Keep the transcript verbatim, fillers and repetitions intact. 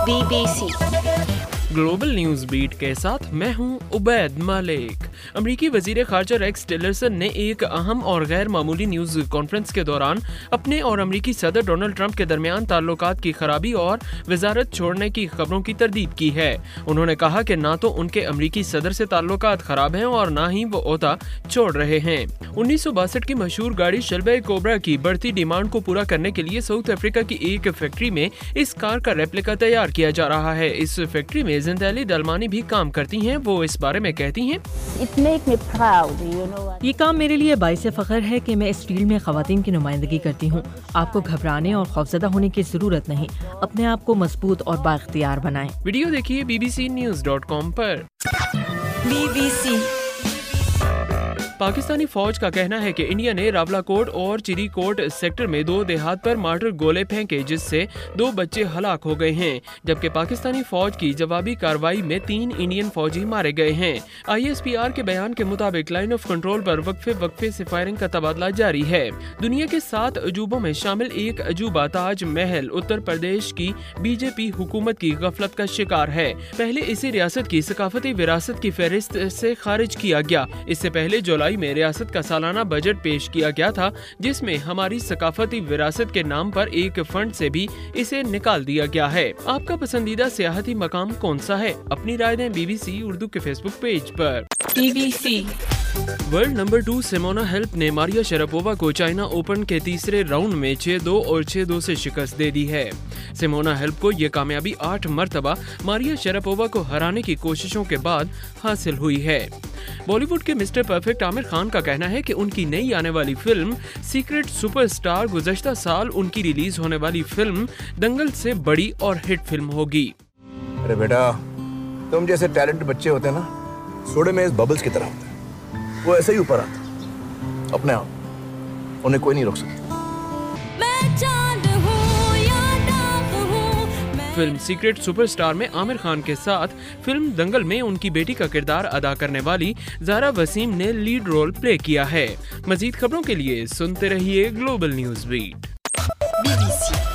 B B C global news beat के साथ मैं हूं उबैद मलिक। अमरीकी वजीर खारजा रेक्स टिलरसन ने एक अहम और गैर मामूली न्यूज कॉन्फ्रेंस के दौरान अपने और अमरीकी सदर डोनाल्ड ट्रंप के दरमियान ताल्लुकात की खराबी और वजारत छोड़ने की खबरों की तरदीद की है। उन्होंने कहा कि ना तो उनके अमरीकी सदर से ताल्लुकात खराब हैं और ना ही वो ओहदा छोड़ रहे हैं। उन्नीस सौ बासठ की मशहूर गाड़ी शलबे कोबरा की बढ़ती डिमांड को पूरा करने के लिए साउथ अफ्रीका की एक फैक्ट्री में इस कार का रेप्लिका तैयार किया जा रहा है। इस फैक्ट्री में जिंदाली दलमानी भी काम करती हैं। वो इस बारे में कहती हैं, ये काम मेरे लिए बाइस फख्र है कि मैं इस फील्ड में खवातीन की नुमाइंदगी करती हूँ। आपको घबराने और खौफजदा होने की जरूरत नहीं, अपने आप को मजबूत और बाइख्तियार बनाएं। वीडियो देखिए B B C news dot com पर। बी बी सी पाकिस्तानी फौज का कहना है कि इंडिया ने रावलाकोट और चिरीकोट सेक्टर में दो देहात पर मार्टर गोले फेंके, जिससे दो बच्चे हलाक हो गए हैं, जबकि पाकिस्तानी फौज की जवाबी कार्रवाई में तीन इंडियन फौजी मारे गए हैं। आई एस पी आर के बयान के मुताबिक लाइन ऑफ कंट्रोल पर वक्फे वक्फे से फायरिंग का तबादला जारी है। दुनिया के सात अजूबों में शामिल एक अजूबा ताज महल उत्तर प्रदेश की बीजेपी हुकूमत की गफलत का शिकार है। पहले इसे रियासत की सकाफती विरासत की फहरिस्त से खारिज किया गया। इससे पहले जुलाई में रियासत का सालाना बजट पेश किया गया था, जिसमें हमारी सकाफती विरासत के नाम पर एक फंड से भी इसे निकाल दिया गया है। आपका पसंदीदा सियाहती मकाम कौन सा है? अपनी राय दें बी बी सी उर्दू के फेसबुक पेज पर। B B C world number two Simona Halep ने मारिया शरापोवा को चाइना ओपन के तीसरे राउंड में छह दो और छह दो से शिकस्त दे दी है। सिमोना हेल्प को ये कामयाबी आठ मरतबा मारिया शरापोवा को हराने की कोशिशों के बाद हासिल हुई है। बॉलीवुड के मिस्टर परफेक्ट आमिर खान का कहना है कि उनकी नई आने वाली फिल्म सीक्रेट सुपरस्टार गुज़श्ता साल उनकी रिलीज होने वाली फिल्म दंगल से बड़ी और हिट फिल्म होगी। अरे बेटा, तुम जैसे टैलेंट बच्चे होते हैं ना, सोडे में इस बबल्स की तरह होते हैं। वो ऐसे ही ऊपर आता अपने आप, उन्हें कोई नहीं रोक सकता। फिल्म सीक्रेट सुपरस्टार में आमिर खान के साथ फिल्म दंगल में उनकी बेटी का किरदार अदा करने वाली ज़ारा वसीम ने लीड रोल प्ले किया है। मजीद खबरों के लिए सुनते रहिए global news beat. B B सी